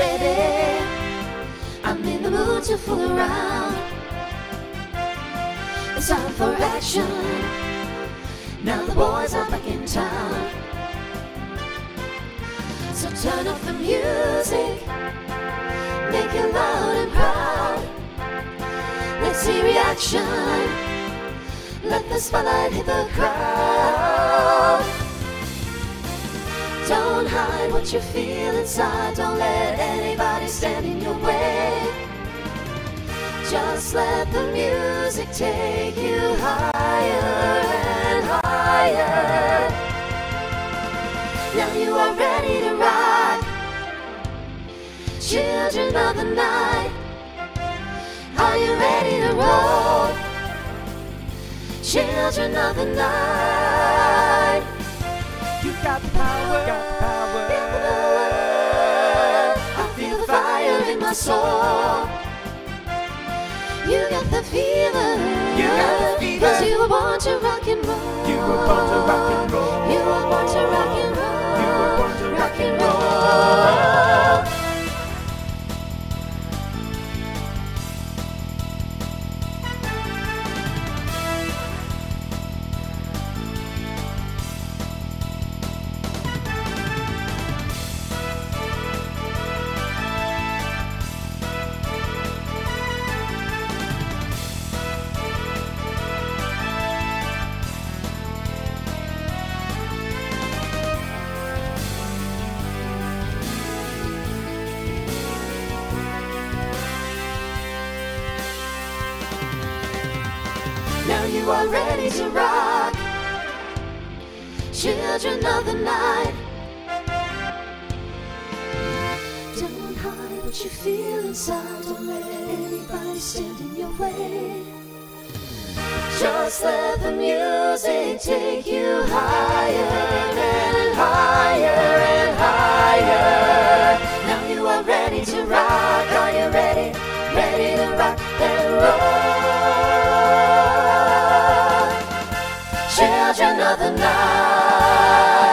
ready. I'm in the mood to fool around. It's time for action. Now the boys are back in town. So turn up the music, make it loud and proud. Let's see reaction. Let the spotlight hit the crowd. Don't hide what you feel inside. Don't let anybody stand in your way. Just let the music take you higher and higher. Now you are ready to rock. Children of the night, are you ready to roll? Children of the night, You got the power, feel the power. I feel the fire in my soul. You got the fever. You got the fever. 'Cause you were born to rock and roll. You were born to rock and roll. You were born to rock and roll. You were born to rock and roll. Now you are ready to rock. Children of the night, don't hide what you feel inside. Don't let anybody stand in your way. Just let the music take you higher and higher and higher. Now you are ready to rock. Are you ready? Ready to rock and roll. Children of the night.